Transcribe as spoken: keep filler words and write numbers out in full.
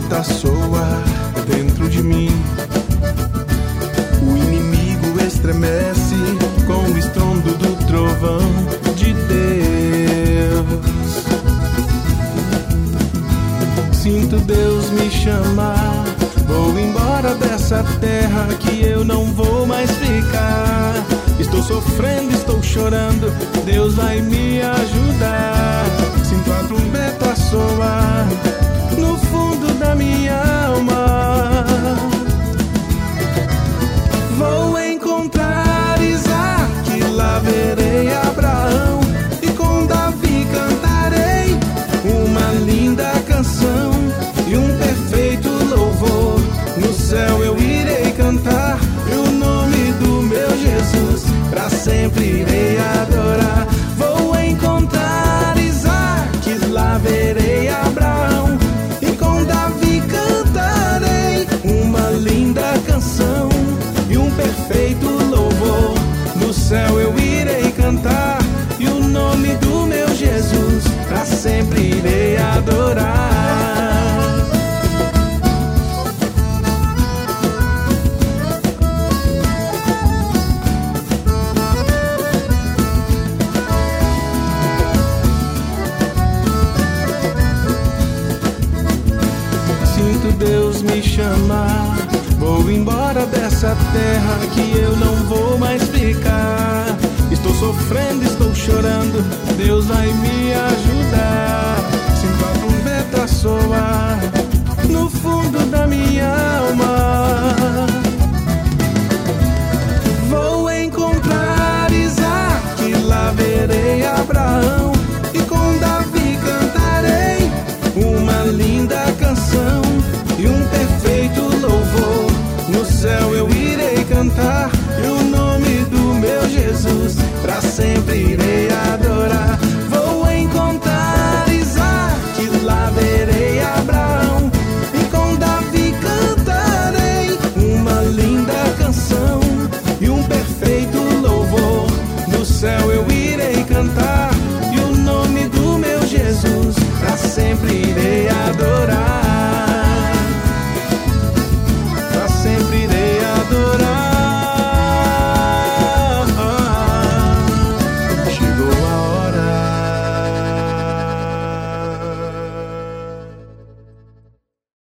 trombeta soa dentro de mim. O inimigo estremece com o estrondo do trovão de Deus. Sinto Deus me chamar, vou embora dessa terra que eu não vou mais ficar. Estou sofrendo, estou chorando, Deus vai me ajudar. Sinto a trombeta soar no fundo da minha alma. Vou encontrar Isaac, lá verei Abraão, e com Davi cantarei uma linda canção e um perfeito louvor. No céu eu irei cantar e o nome do meu Jesus pra sempre irei adorar. Vou encontrar Isaac, lá verei Abraão, e com Davi cantarei uma linda canção e um perfeito louvor. No céu eu irei cantar e o nome do meu Jesus pra sempre irei adorar. Sinto Deus me chamar, vou embora dessa terra que eu não vou mais ficar. Estou sofrendo, estou chorando, Deus vai me ajudar. Sinto a trombeta soar no fundo da minha alma. Vou encontrar Isaac, lá verei Abraão, e com Davi cantarei uma linda canção e um perfeito louvor. No céu eu irei cantar